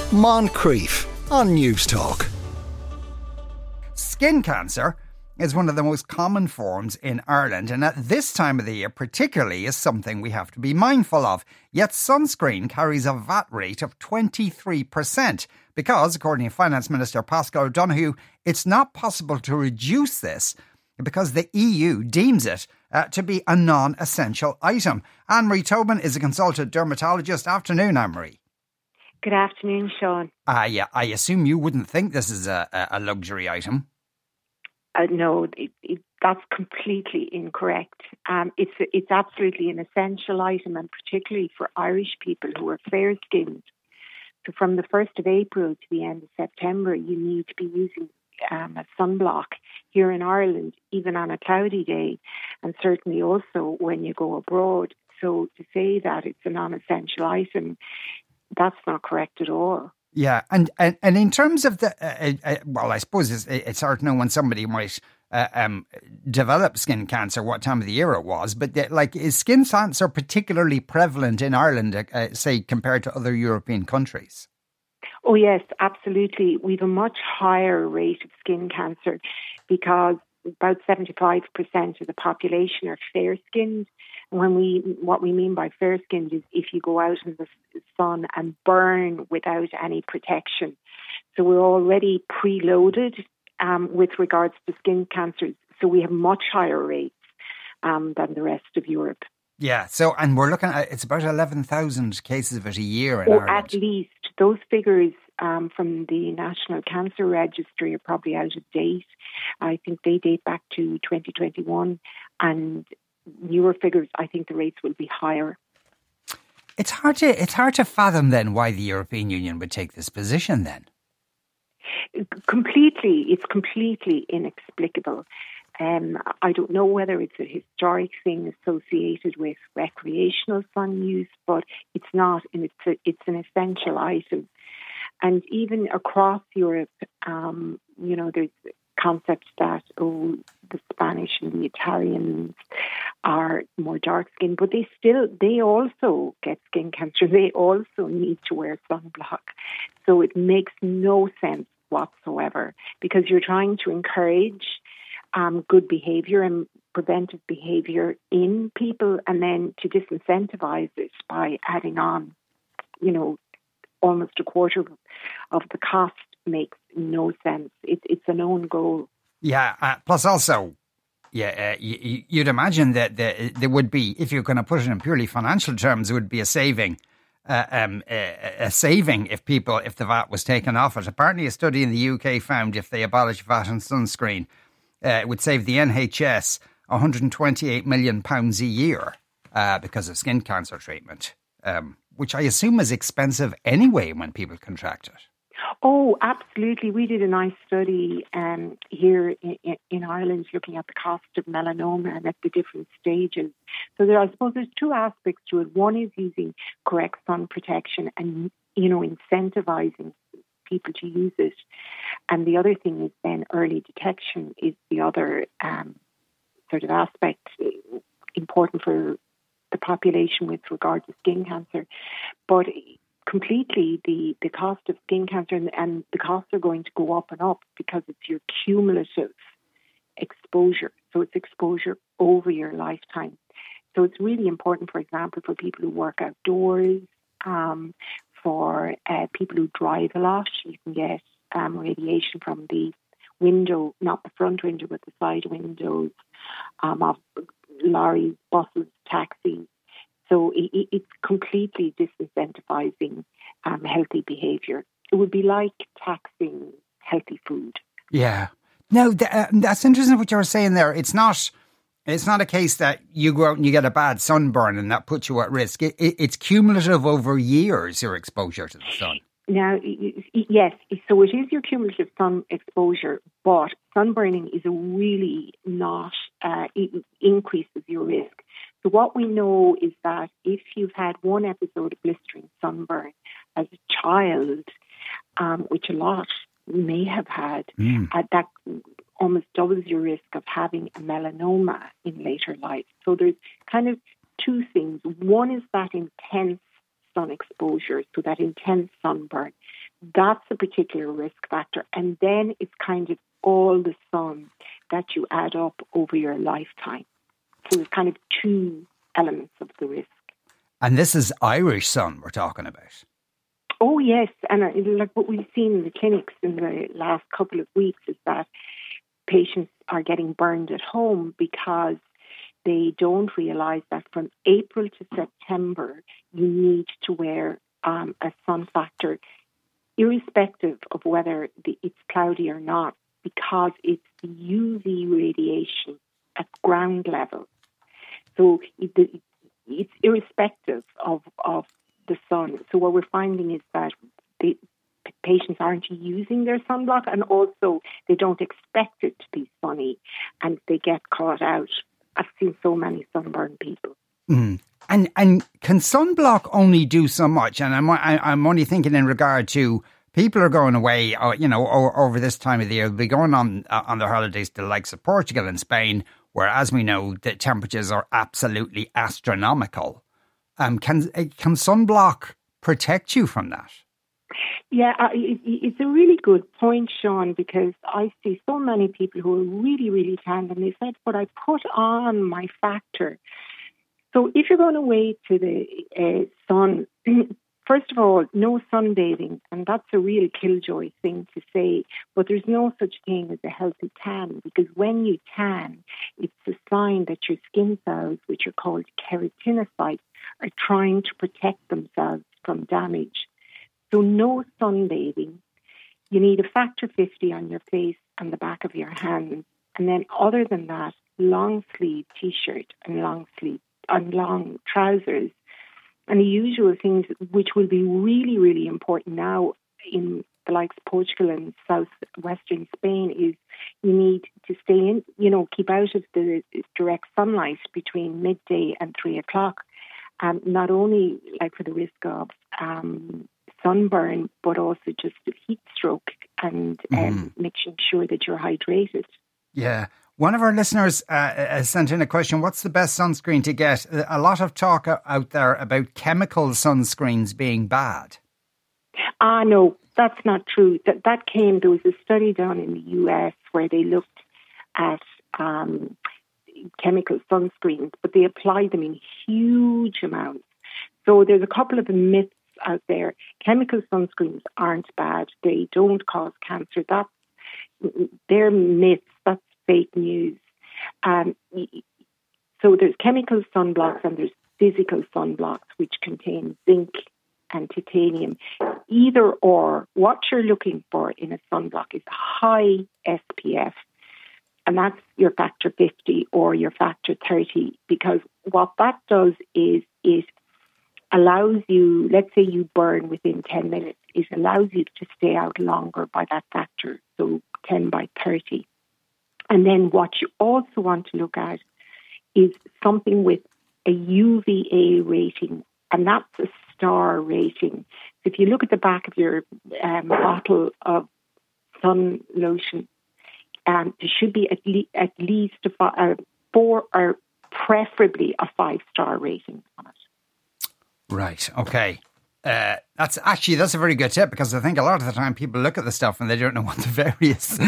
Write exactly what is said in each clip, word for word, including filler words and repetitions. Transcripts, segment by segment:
Moncrief on News Talk. Skin cancer is one of the most common forms in Ireland, and at this time of the year particularly is something we have to be mindful of. Yet sunscreen carries a V A T rate of twenty-three percent because, according to Finance Minister Paschal Donohoe, it's not possible to reduce this because the E U deems it uh, to be a non-essential item. Anne-Marie Tobin is a consultant dermatologist. Afternoon, Anne-Marie. Good afternoon, Sean. Uh, yeah, I assume you wouldn't think this is a, a luxury item. Uh, no, it, it, that's completely incorrect. Um, it's it's absolutely an essential item, and particularly for Irish people who are fair-skinned. So from the first of April to the end of September, you need to be using um, a sunblock here in Ireland, even on a cloudy day, and certainly also when you go abroad. So to say that it's a non-essential item, that's not correct at all. Yeah, and, and, and in terms of the, uh, uh, well, I suppose it's, it's hard to know when somebody might uh, um, develop skin cancer, what time of the year it was, but the, like, is skin cancer particularly prevalent in Ireland, uh, say, compared to other European countries? Oh yes, absolutely. We have a much higher rate of skin cancer because about seventy-five percent of the population are fair-skinned. And when we, what we mean by fair-skinned is if you go out in the sun and burn without any protection. So we're already preloaded um, with regards to skin cancers. So we have much higher rates um, than the rest of Europe. Yeah, so, and we're looking at, it's about eleven thousand cases of it a year in or Ireland. At least. Those figures um, from the National Cancer Registry are probably out of date. I think they date back to twenty twenty-one, and newer figures, I think the rates will be higher. It's hard to it's hard to fathom then why the European Union would take this position then. Completely, it's completely inexplicable. Um, I don't know whether it's a historic thing associated with recreational sun use, but it's not, and it's a, it's an essential item. And even across Europe, um, you know, there's concepts that, oh, the Spanish and the Italians are more dark-skinned, but they still, they also get skin cancer. They also need to wear sunblock. So it makes no sense whatsoever because you're trying to encourage um, good behaviour and preventive behaviour in people, and then to disincentivize it by adding on, you know, almost a quarter of the cost makes no sense. It, it's an own goal. Yeah, uh, plus also, yeah, uh, you, you'd imagine that there, there would be, if you're going to put it in purely financial terms, it would be a saving. Uh, um, a, a saving if people, if the V A T was taken off it. Apparently a study in the U K found if they abolish V A T on sunscreen, uh, it would save the N H S one hundred twenty-eight million pounds a year uh, because of skin cancer treatment, um, which I assume is expensive anyway when people contract it. Oh, absolutely. We did a nice study um, here in, in Ireland looking at the cost of melanoma and at the different stages. So there, I suppose there's two aspects to it. One is using correct sun protection and, you know, incentivizing people to use it. And the other thing is then early detection is the other um, sort of aspect important for the population with regard to skin cancer. But completely the, the cost of skin cancer and, and the costs are going to go up and up because it's your cumulative exposure. So it's exposure over your lifetime. So it's really important, for example, for people who work outdoors, um, for uh, people who drive a lot. You can get um, radiation from the window, not the front window, but the side windows um, of lorries, buses, taxis. So it, it's completely disincentivizing um, healthy behaviour. It would be like taxing healthy food. Yeah. No, th- uh, that's interesting what you were saying there. It's not it's not a case that you go out and you get a bad sunburn and that puts you at risk. It, it, it's cumulative over years, your exposure to the sun. Now, yes, so it is your cumulative sun exposure, but sunburning is a really not, uh, it increases your risk. So what we know is that if you've had one episode of blistering sunburn as a child, um, which a lot may have had, mm. uh, that almost doubles your risk of having a melanoma in later life. So there's kind of two things. One is that intense sun exposure, so that intense sunburn. that's a particular risk factor. And then it's kind of all the sun that you add up over your lifetime. So there's kind of two elements of the risk. And this is Irish sun we're talking about. Oh, yes. And uh, like what we've seen in the clinics in the last couple of weeks is that patients are getting burned at home because they don't realise that from April to September, you need to wear um, a sun factor, irrespective of whether the, it's cloudy or not, because it's the U V radiation at ground level. So it, it's irrespective of, of the sun. So what we're finding is that the patients aren't using their sunblock, and also they don't expect it to be sunny, and they get caught out. I've seen so many sunburned people. Mm. And and can sunblock only do so much? And I'm I'm only thinking in regard to people are going away, you know, over this time of the year. They'll be going on on their holidays to the likes of Portugal and Spain, where, as we know, the temperatures are absolutely astronomical. Um, can can sunblock protect you from that? Yeah, uh, it, it's a really good point, Sean, because I see so many people who are really, really tanned, and they said, but I put on my factor. So if you're going away to the uh, sun, first of all, no sunbathing, and that's a real killjoy thing to say, but there's no such thing as a healthy tan, because when you tan, it's a sign that your skin cells, which are called keratinocytes, are trying to protect themselves from damage. So no sunbathing. You need a factor fifty on your face and the back of your hands. And then other than that, long sleeve t-shirt and long sleeve and long trousers. And the usual things which will be really, really important now in the likes of Portugal and southwestern Spain is you need to stay in, you know, keep out of the direct sunlight between midday and three o'clock. Um, not only like for the risk of um, sunburn, but also just heat stroke and um, mm. making sure that you're hydrated. Yeah. One of our listeners uh, sent in a question, what's the best sunscreen to get? A lot of talk out there about chemical sunscreens being bad. Ah, no, that's not true. That that came, there was a study done in the U S where they looked at um, chemical sunscreens, but they applied them in huge amounts. So there's a couple of myths out there. Chemical sunscreens aren't bad. They don't cause cancer. That's, they're myths. That's fake news. Um, so there's chemical sunblocks and there's physical sunblocks which contain zinc and titanium. Either or, what you're looking for in a sunblock is high S P F, and that's your factor fifty or your factor thirty, because what that does is it allows you, let's say you burn within ten minutes, it allows you to stay out longer by that factor, so ten by thirty. And then what you also want to look at is something with a U V A rating, and that's a star rating. So if you look at the back of your um, bottle of sun lotion, um, there should be at, le- at least a fi- uh, four or preferably a five-star rating on it. Right, okay. Uh, that's actually, that's a very good tip, because I think a lot of the time people look at the stuff and they don't know what the various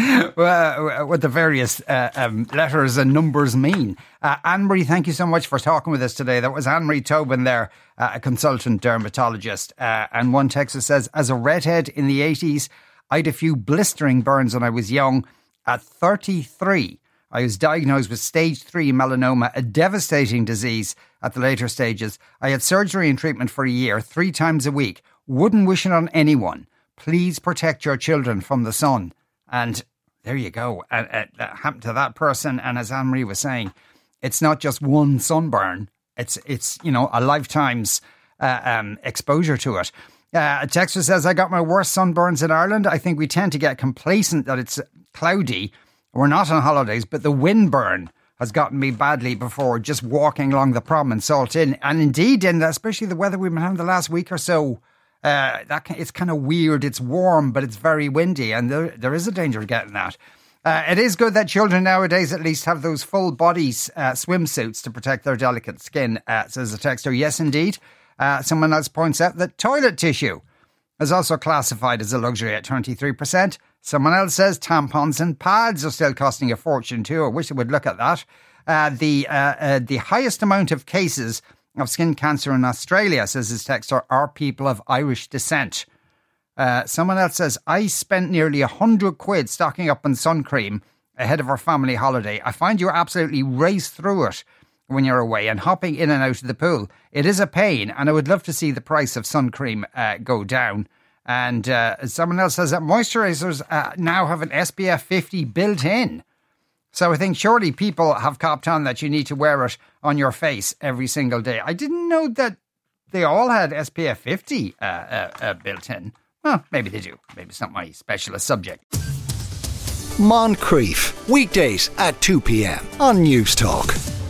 uh, what the various uh, um, letters and numbers mean. Uh, Anne-Marie, thank you so much for talking with us today. That was Anne-Marie Tobin there, uh, a consultant dermatologist. Uh, and one texter says, as a redhead in the eighties, I had a few blistering burns when I was young. At thirty-three, I was diagnosed with stage three melanoma, a devastating disease at the later stages. I had surgery and treatment for a year, three times a week. Wouldn't wish it on anyone. Please protect your children from the sun. And there you go. Uh, uh, that happened to that person. And as Anne-Marie was saying, it's not just one sunburn. It's, it's you know, a lifetime's uh, um, exposure to it. Uh, a texter says, I got my worst sunburns in Ireland. I think we tend to get complacent that it's cloudy. We're not on holidays, but the windburn has gotten me badly before, just walking along the prom in Saltinn. And indeed, in especially the weather we've been having the last week or so, uh, that it's kind of weird. It's warm, but it's very windy, and there, there is a danger of getting that. Uh, it is good that children nowadays at least have those full bodies uh, swimsuits to protect their delicate skin, uh, says the texter. Yes, indeed. Uh, someone else points out that toilet tissue is also classified as a luxury at twenty-three percent. Someone else says tampons and pads are still costing a fortune too. I wish they would look at that. Uh, the uh, uh, the highest amount of cases of skin cancer in Australia, says his texter, are people of Irish descent. Uh, someone else says, I spent nearly a hundred quid stocking up on sun cream ahead of our family holiday. I find you absolutely race through it when you're away and hopping in and out of the pool. It is a pain, and I would love to see the price of sun cream uh, go down. And uh, someone else says that moisturisers uh, now have an S P F fifty built in. So I think surely people have copped on that you need to wear it on your face every single day. I didn't know that they all had S P F fifty uh, uh, uh, built in. Well, maybe they do. Maybe it's not my specialist subject. Moncrief, weekdays at two p.m. on News Talk.